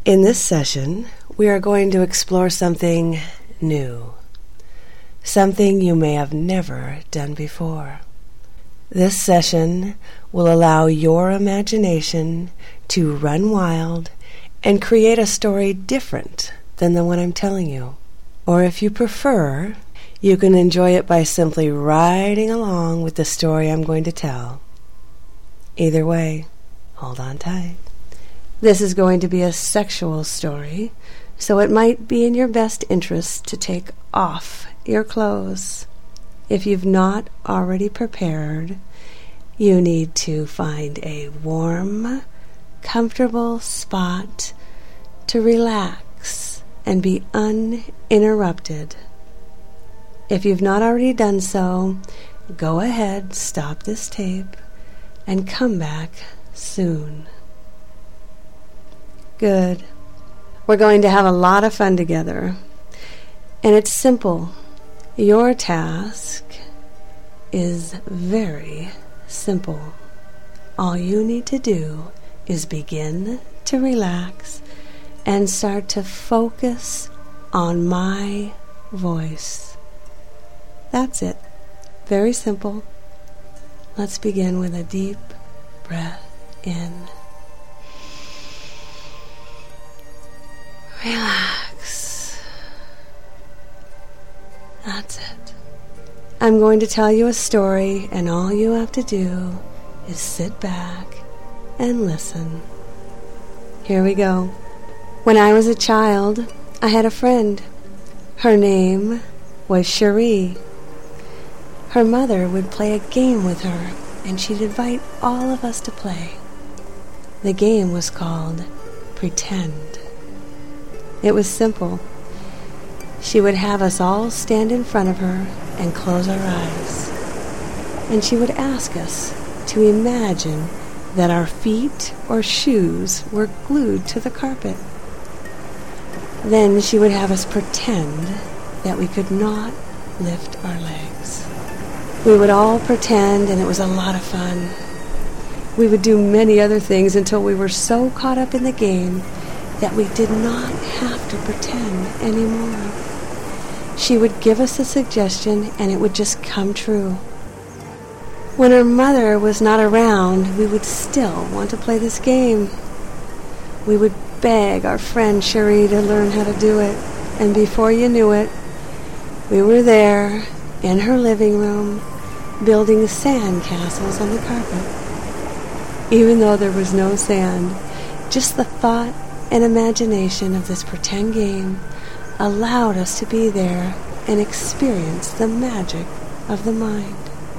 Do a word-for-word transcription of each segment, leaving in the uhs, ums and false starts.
In this session, we are going to explore something new, something you may have never done before. This session will allow your imagination to run wild and create a story different than the one I'm telling you. Or if you prefer, you can enjoy it by simply riding along with the story I'm going to tell. Either way, hold on tight. This is going to be a sexual story, so it might be in your best interest to take off your clothes. If you've not already prepared, you need to find a warm, comfortable spot to relax and be uninterrupted. If you've not already done so, go ahead, stop this tape, and come back soon. Good. We're going to have a lot of fun together. And it's simple. Your task is very simple. All you need to do is begin to relax and start to focus on my voice. That's it. Very simple. Let's begin with a deep breath in. Relax. That's it. I'm going to tell you a story, and all you have to do is sit back and listen. Here we go. When I was a child, I had a friend. Her name was Cherie. Her mother would play a game with her, and she'd invite all of us to play. The game was called Pretend. It was simple. She would have us all stand in front of her and close our eyes. And she would ask us to imagine that our feet or shoes were glued to the carpet. Then she would have us pretend that we could not lift our legs. We would all pretend, and it was a lot of fun. We would do many other things until we were so caught up in the game that we did not have to pretend anymore. She would give us a suggestion, and it would just come true. When her mother was not around, we would still want to play this game. We would beg our friend Cherie to learn how to do it, and before you knew it, we were there in her living room building sand castles on the carpet. Even though there was no sand, just the thought and imagination of this pretend game allowed us to be there and experience the magic of the mind.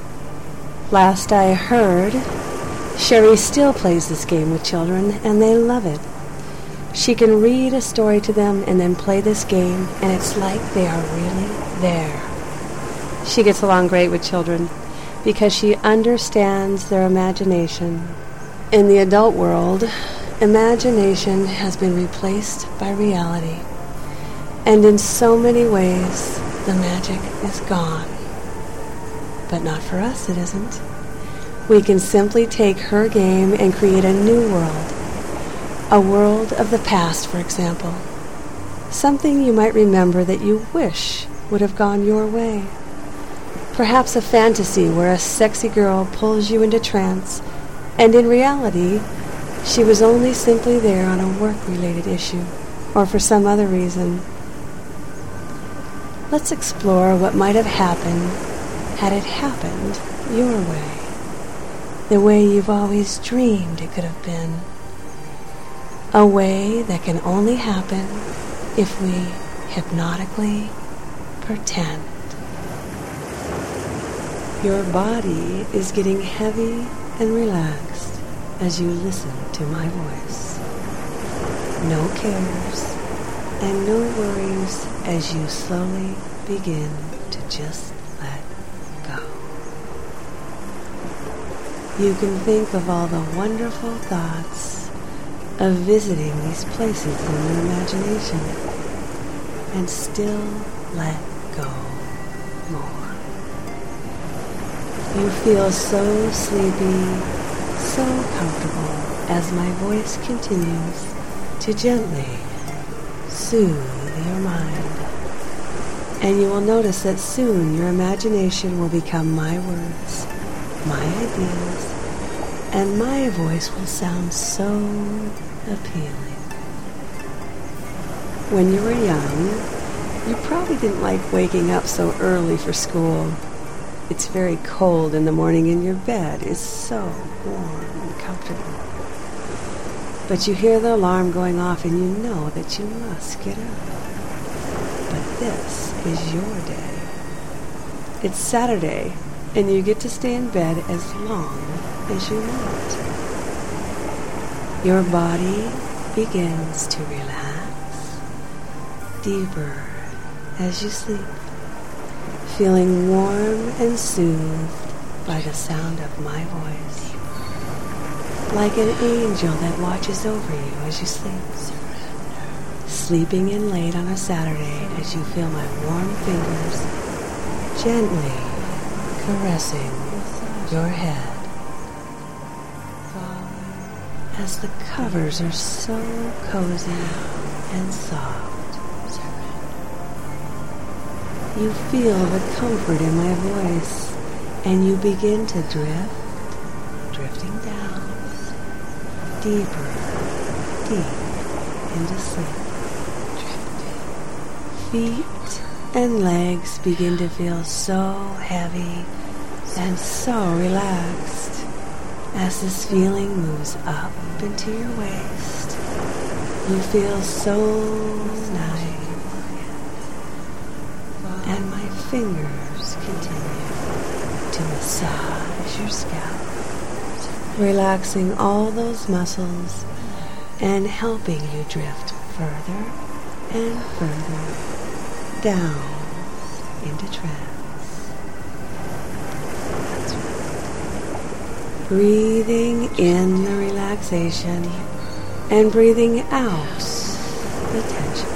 Last I heard, Cherie still plays this game with children, and they love it. She can read a story to them and then play this game, and it's like they are really there. She gets along great with children because she understands their imagination. In the adult world, imagination has been replaced by reality, and in so many ways, the magic is gone. But not for us, it isn't. We can simply take her game and create a new world. A world of the past, for example. Something you might remember that you wish would have gone your way. Perhaps a fantasy where a sexy girl pulls you into trance, and in reality, she was only simply there on a work-related issue, or for some other reason. Let's explore what might have happened had it happened your way, the way you've always dreamed it could have been, a way that can only happen if we hypnotically pretend. Your body is getting heavy and relaxed as you listen to my voice. No cares and no worries as you slowly begin to just let go. You can think of all the wonderful thoughts of visiting these places in your imagination and still let go more. You feel so sleepy, so comfortable as my voice continues to gently soothe your mind. And you will notice that soon your imagination will become my words, my ideas, and my voice will sound so appealing. When you were young, you probably didn't like waking up so early for school. It's very cold in the morning and your bed is so warm and comfortable. But you hear the alarm going off and you know that you must get up. But this is your day. It's Saturday and you get to stay in bed as long as you want. Your body begins to relax deeper as you sleep, feeling warm and soothed by the sound of my voice, like an angel that watches over you as you sleep. Sleeping in late on a Saturday as you feel my warm fingers gently caressing your head, as the covers are so cozy and soft. You feel the comfort in my voice, and you begin to drift, drifting down, deeper, deep into sleep. Feet and legs begin to feel so heavy and so relaxed as this feeling moves up into your waist. You feel so nice. And my fingers continue to massage your scalp, relaxing all those muscles and helping you drift further and further down into trance. Breathing in the relaxation and breathing out the tension,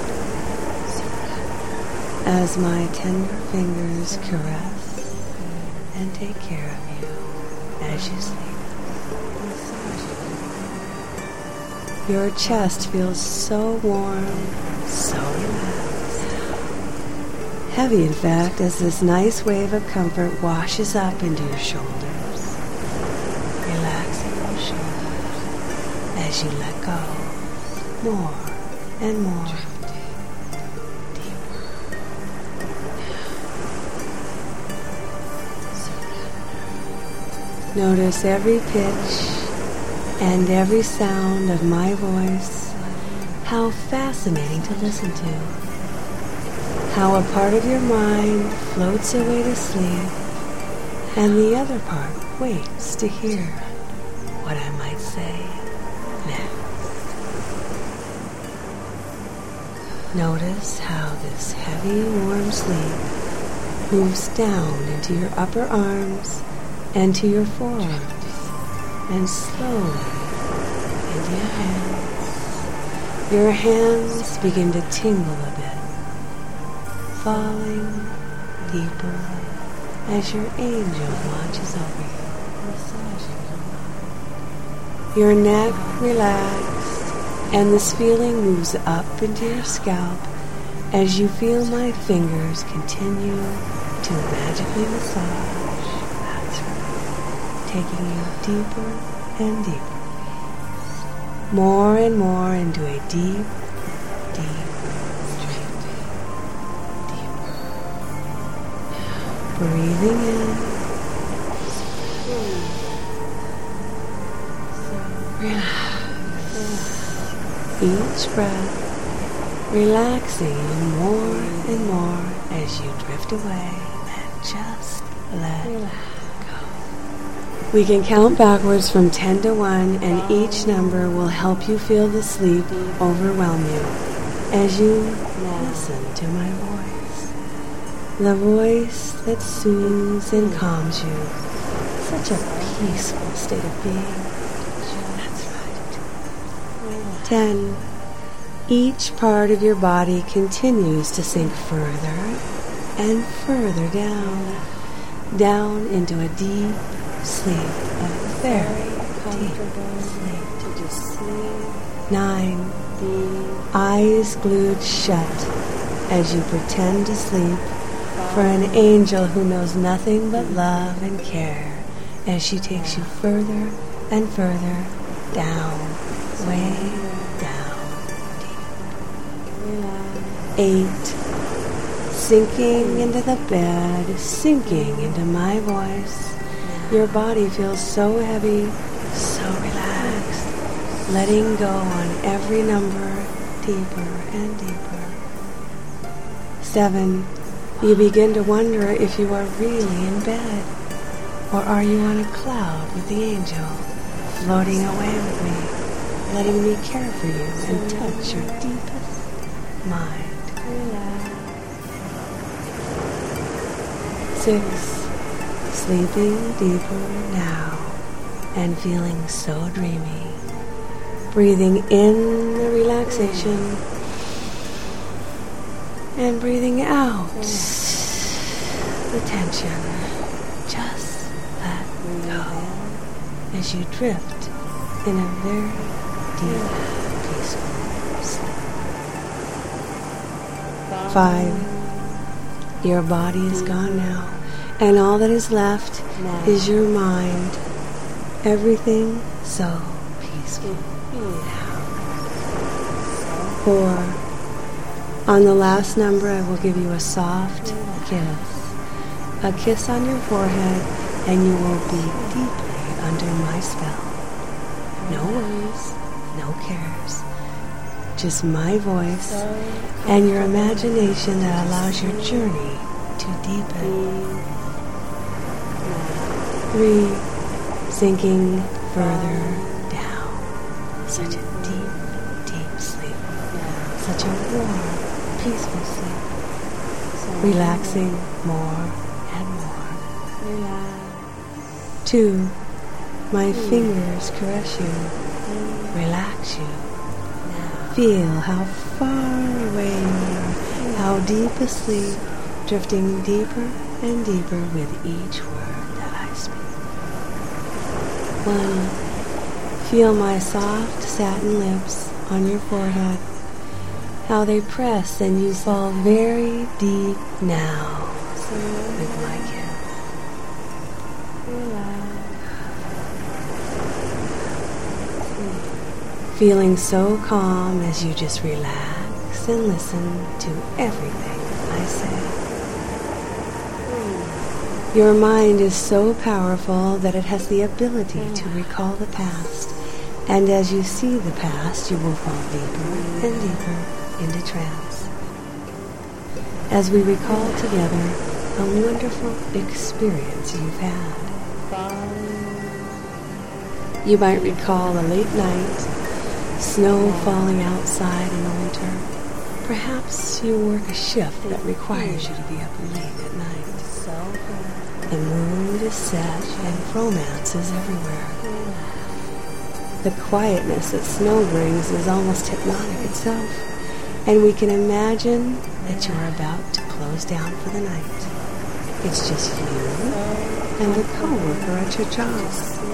as my tender fingers caress and take care of you as you sleep. Your chest feels so warm, so relaxed. Heavy, in fact, as this nice wave of comfort washes up into your shoulders, relaxing your shoulders as you let go more and more. Notice every pitch and every sound of my voice. How fascinating to listen to. How a part of your mind floats away to sleep and the other part waits to hear what I might say next. Notice how this heavy, warm sleep moves down into your upper arms and to your forearms, and slowly into your hands. Your hands begin to tingle a bit, falling deeper as your angel watches over you. Your neck relaxed, and this feeling moves up into your scalp as you feel my fingers continue to magically massage, taking you deeper and deeper, more and more into a deep, deep sleep. Deeper. Breathing in, relax. Each breath, relaxing you more and more as you drift away and just let relax. We can count backwards from ten to one, and each number will help you feel the sleep overwhelm you as you listen to my voice. The voice that soothes and calms you. Such a peaceful state of being. That's right. Ten. Each part of your body continues to sink further and further down, down into a deep sleep, a very comfortable sleep, to just sleep nine. Eyes glued shut as you pretend to sleep for an angel who knows nothing but love and care as she takes you further and further down, way down, deep. Eight. Sinking into the bed, sinking into my voice. Your body feels so heavy, so relaxed, letting go on every number, deeper and deeper. Seven, you begin to wonder if you are really in bed, or are you on a cloud with the angel, floating away with me, letting me care for you and touch your deepest mind. Six, sleeping deeper now and feeling so dreamy. Breathing in the relaxation and breathing out the tension. Just let go as you drift in a very deep, peaceful sleep. Five. Your body is gone now, and all that is left is your mind. Everything so peaceful now. Four. On the last number, I will give you a soft kiss. A kiss on your forehead, and you will be deeply under my spell. No worries, no cares. Just my voice and your imagination that allows your journey to deepen. Three, sinking further down. Such a deep, deep sleep. Such a warm, peaceful sleep. Relaxing more and more. Two, my fingers caress you, relax you. Feel how far away you are, how deep asleep, drifting deeper and deeper with each word that I speak. One, feel my soft satin lips on your forehead, how they press and you fall very deep now with my kiss. Feeling so calm as you just relax and listen to everything I say. Your mind is so powerful that it has the ability to recall the past, and as you see the past, you will fall deeper and deeper into trance. As we recall together a wonderful experience you've had. You might recall a late night, snow falling outside in the winter. Perhaps you work a shift that requires you to be up late at night. The mood is set and romance is everywhere. The quietness that snow brings is almost hypnotic itself, and we can imagine that you are about to close down for the night. It's just you and the co-worker at your job.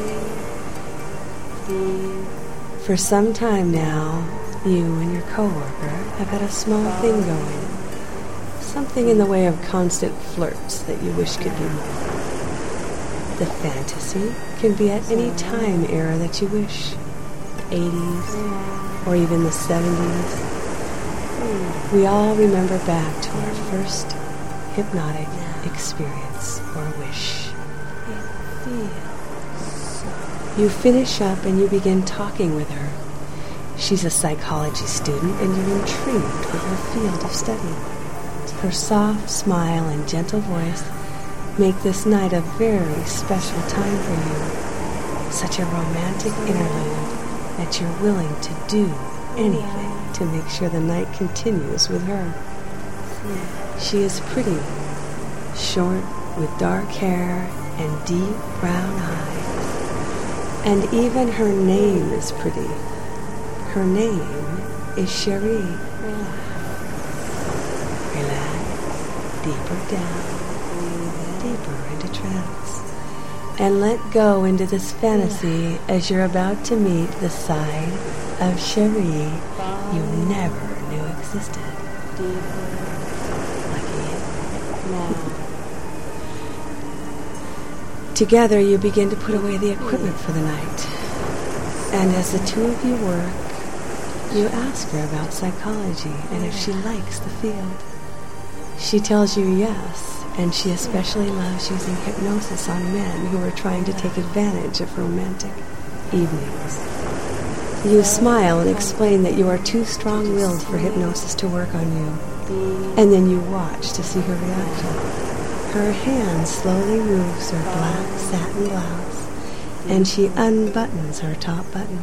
For some time now, you and your coworker have had a small thing going. Something in the way of constant flirts that you wish could be more. The fantasy can be at any time era that you wish. The eighties, or even the seventies. We all remember back to our first hypnotic experience or wish. It feels so. You finish up and you begin talking with her. She's a psychology student and you're intrigued with her field of study. Her soft smile and gentle voice make this night a very special time for you. Such a romantic interlude that you're willing to do anything to make sure the night continues with her. She is pretty, short with dark hair and deep brown eyes. And even her name is pretty. Her name is Cherie. Relax, deeper down, deeper into trance. and let go into this fantasy as you're about to meet the side of Cherie you never knew existed. Lucky you. Together you begin to put away the equipment for the night. And as the two of you work, you ask her about psychology and if she likes the field. She tells you yes, and she especially loves using hypnosis on men who are trying to take advantage of romantic evenings. You smile and explain that you are too strong-willed for hypnosis to work on you, and then you watch to see her reaction. Her hand slowly moves her black satin blouse, and she unbuttons her top button.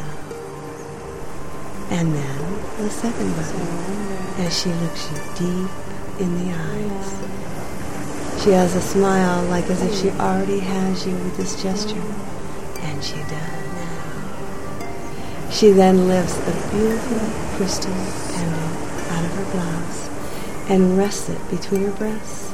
And then the second button, as she looks you deep in the eyes. She has a smile like as if she already has you with this gesture, and she does. She then lifts a beautiful crystal pendant out of her blouse and rests it between her breasts.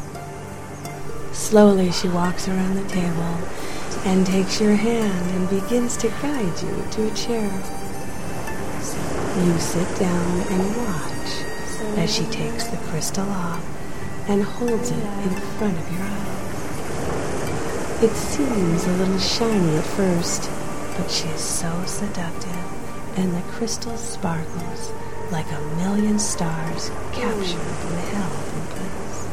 Slowly she walks around the table and takes your hand and begins to guide you to a chair. You sit down and watch as she takes the crystal off and holds it in front of your eye. It seems a little shiny at first, but she is so seductive, and the crystal sparkles like a million stars captured and held in place.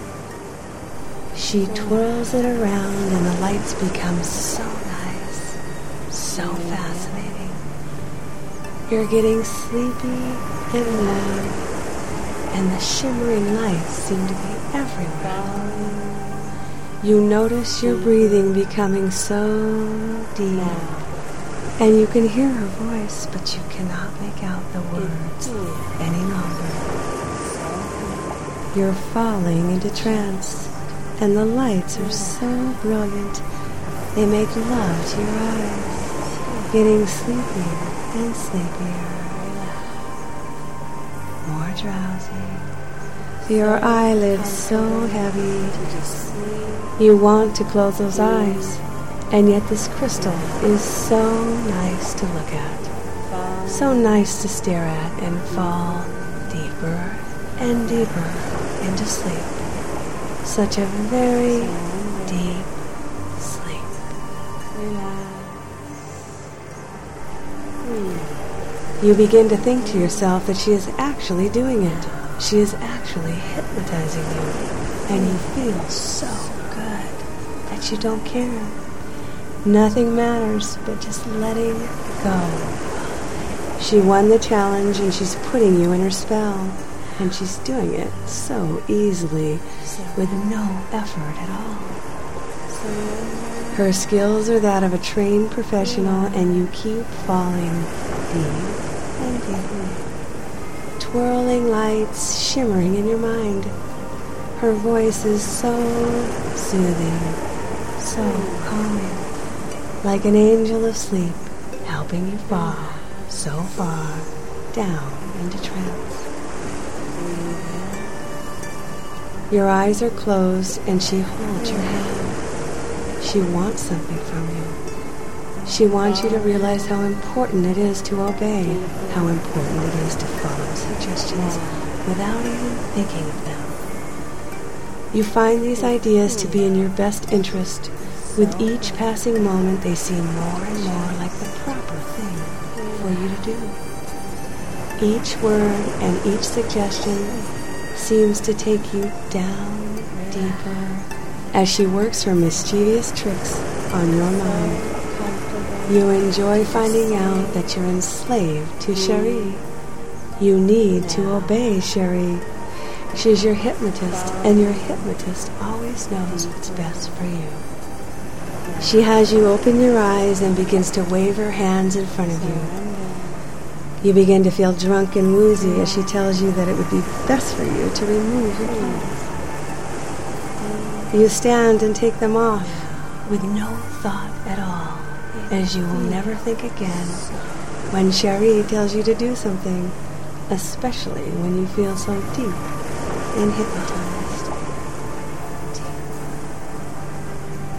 She twirls it around and the lights become so nice, so fascinating. You're getting sleepy and warm, and the shimmering lights seem to be everywhere. You notice your breathing becoming so deep, and you can hear her voice, but you cannot make out the words any longer. You're falling into trance, and the lights are so brilliant, they make love to your eyes, getting sleepier and sleepier. More drowsy. Your eyelids so heavy. You want to close those eyes, and yet this crystal is so nice to look at, so nice to stare at and fall deeper and deeper into sleep. Such a very deep sleep. You begin to think to yourself that she is actually doing it. She is actually hypnotizing you, and you feel so good that you don't care. Nothing matters but just letting go. She won the challenge, and she's putting you in her spell, and she's doing it so easily with no effort at all. Her skills are that of a trained professional, and you keep falling deep and deeper. Twirling lights shimmering in your mind. Her voice is so soothing, so calming, like an angel of sleep, helping you fall so far down into trance. Your eyes are closed, and she holds your hand. She wants something from you. She wants you to realize how important it is to obey, how important it is to follow suggestions without even thinking of them. You find these ideas to be in your best interest. With each passing moment, they seem more and more like the proper thing for you to do. Each word and each suggestion seems to take you down deeper as she works her mischievous tricks on your mind. You enjoy finding out that you're enslaved to Cherie. You need to obey Cherie. She's your hypnotist, and your hypnotist always knows what's best for you. She has you open your eyes and begins to wave her hands in front of you. You begin to feel drunk and woozy as she tells you that it would be best for you to remove your clothes. You stand and take them off with no thought at all, as you will never think again when Cherie tells you to do something, especially when you feel so deep and hypnotized.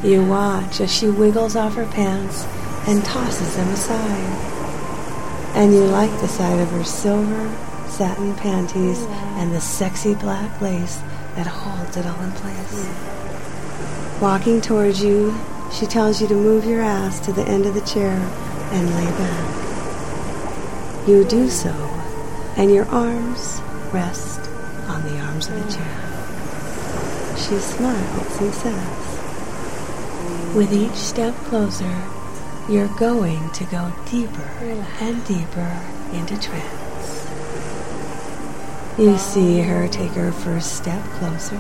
You watch as she wiggles off her pants and tosses them aside. And you like the sight of her silver satin panties and the sexy black lace that holds it all in place. Walking towards you, she tells you to move your ass to the end of the chair and lay back. You do so, and your arms rest on the arms of the chair. She smiles and says, with each step closer, you're going to go deeper and deeper into trance. You see her take her first step closer.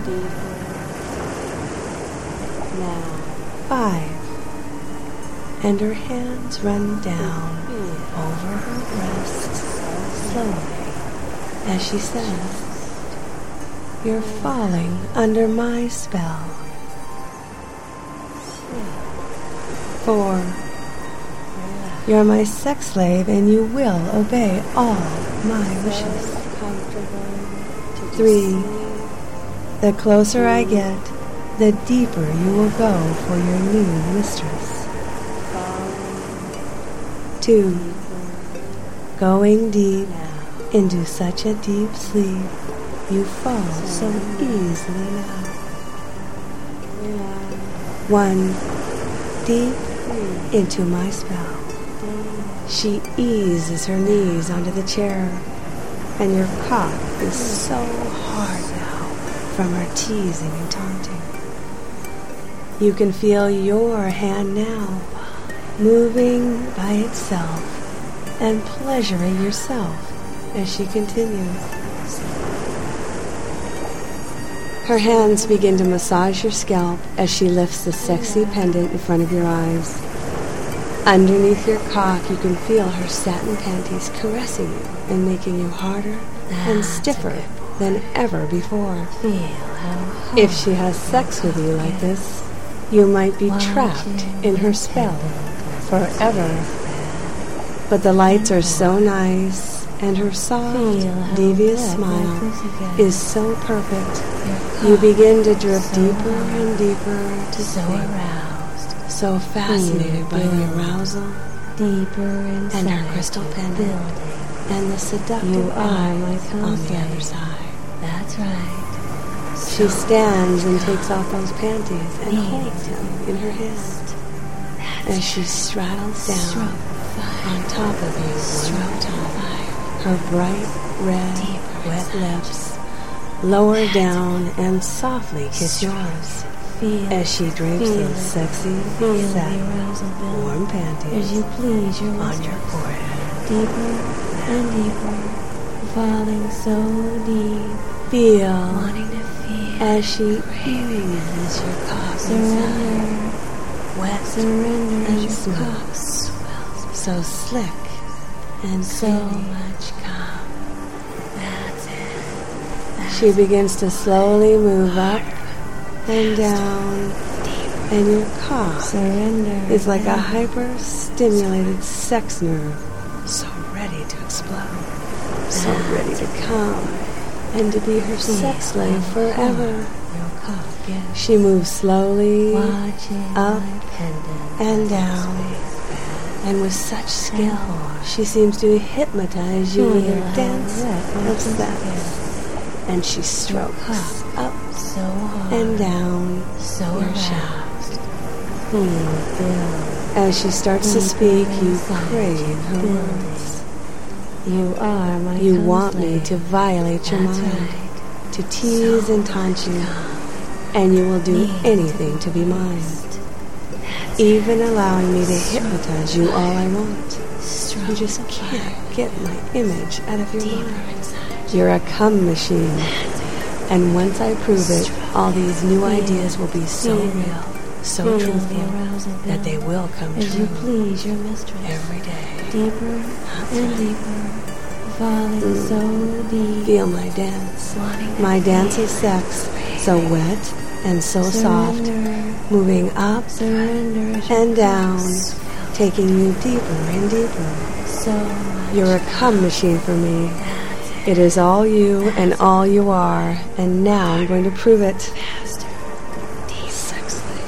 Now, five. And her hands run down over her breasts slowly as she says, you're falling under my spell. Four. You're my sex slave and you will obey all my wishes. Three. The closer I get, the deeper you will go for your new mistress. Two. Going deep into such a deep sleep, you fall so easily now. One. Deep into my spell. She eases her knees onto the chair, and your cock is so hard now from her teasing and taunting. You can feel your hand now moving by itself and pleasuring yourself as she continues. Her hands begin to massage your scalp as she lifts the sexy pendant in front of your eyes. Underneath your cock, you can feel her satin panties caressing you and making you harder and stiffer than ever before. If she has sex with you like this, you might be trapped in her spell forever. But the lights are so nice, and her soft, devious smile is so perfect. You begin to drift deeper and deeper to sleep, so fascinated by the arousal and her crystal pendant and the seductive eyes on the other side. That's right. She stands and takes off those panties and holds him in her hand as she straddles down on top of you one time. Her bright red, wet lips lower down and softly kiss yours as she drapes those sexy, satin, warm panties on your forehead. Deeper and deeper, falling so deep. Feel as she eases your cock inside, wet and smooth, so slick and so much calm. That's it. That's she begins to slowly move up and down, and your cock surrender is like a hyper-stimulated sex nerve, so ready to explode, so ready to come, and to be her sex slave forever. She moves slowly up and down, and with such skill, she seems to hypnotize you with her dance of sex. And she strokes up and down your shaft. As she starts to speak, you crave her words. You are my You want me to violate your mind, to tease and taunt you, and you will do anything to be mine, even allowing me to hypnotize you all I want. You just can't get my image out of your mind. You're a cum machine, and once I prove it, all these new ideas will be so real, so truthful, that they will come true every day. Deeper and deeper, falling so deep. Feel my dance, my dance of sex, so wet and so soft, moving up and down, taking you deeper and deeper. You're a cum machine for me. It is all you and all you are, and now I'm going to prove it. Sex slave,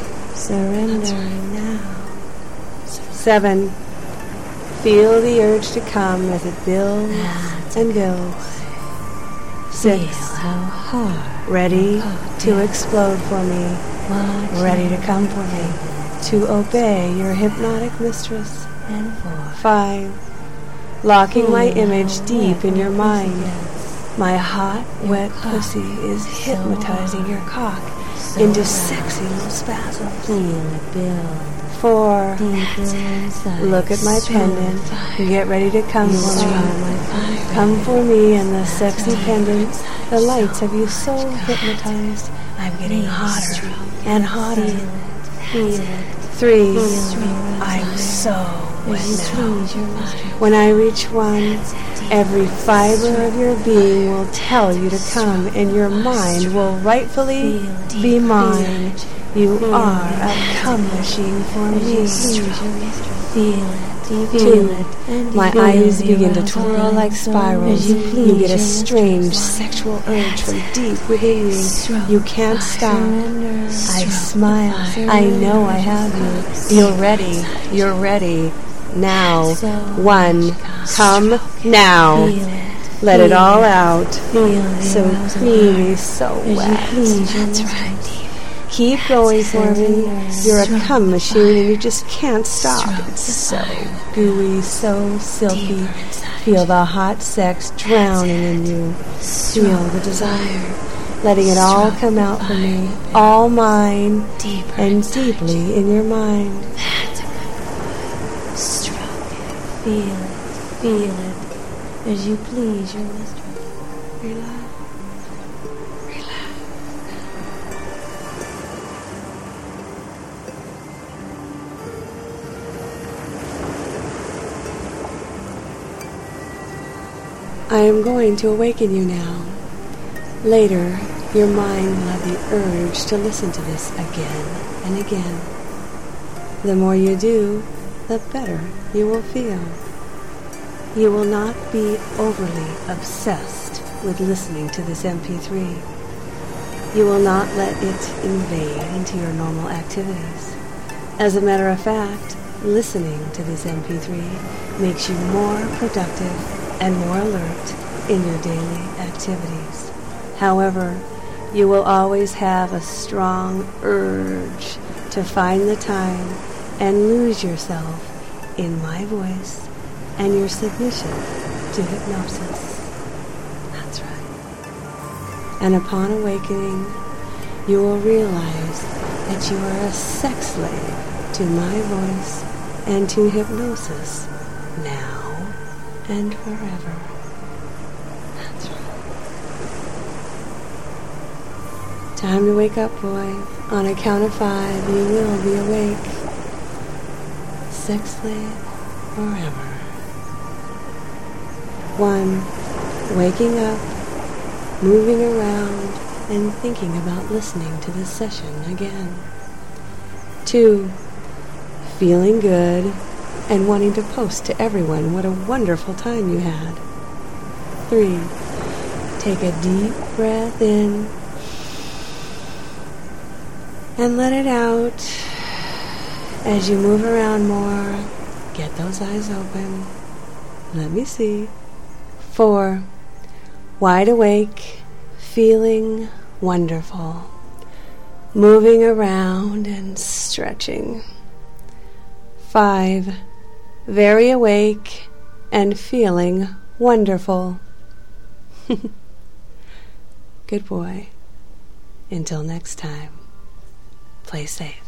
surrendering now. Seven. Feel the urge to come as it builds and builds. Six. Feel how hard. Ready to explode for me. Ready to come for me. To obey your hypnotic mistress. And four. Five. Locking my image deep in your mind. My hot, wet pussy is hypnotizing your cock into sexy little spasms. Feel it build. Four. Deeper inside. Look at my pendant and get ready to come for me. me. Come for me in the sexy pendant. The lights have you so hypnotized. I'm getting hotter and hotter. Feel it. Three. I'm so wet now. When I reach one, every fiber of your being will tell you to come, and your mind will rightfully be mine. You are a cum machine for me. Feel it. Two. My eyes begin to twirl like spirals. You get a strange sexual urge from deep within you. You can't stop. I smile. I know I have you. You're ready. You're ready. Now. One. Come now. Let it all out. So creamy, so wet. That's right. Keep going for me. You're a cum machine and you just can't stop. It's so gooey, so silky. Feel the hot sex drowning in you. Feel the desire, letting it all come out for me, all mine, and deeply in your mind. That's a good boy. Stroke it. Feel it. Feel it. As you please your mistress. Relax. I am going to awaken you now. Later, your mind will have the urge to listen to this again and again. The more you do, the better you will feel. You will not be overly obsessed with listening to this M P three. You will not let it invade into your normal activities. As a matter of fact, listening to this M P three makes you more productive and more alert in your daily activities. However, you will always have a strong urge to find the time and lose yourself in my voice and your submission to hypnosis. That's right. And upon awakening, you will realize that you are a sex slave to my voice and to hypnosis now and forever. That's right. Time to wake up, boy. On a count of five, you will be awake. Sex slave forever. One, waking up, moving around, and thinking about listening to this session again. Two, feeling good and wanting to post to everyone what a wonderful time you had. Three, take a deep breath in and let it out. As you move around more, get those eyes open. Let me see. Four, wide awake, feeling wonderful, moving around and stretching. Five, very awake and feeling wonderful. Good boy. Until next time, play safe.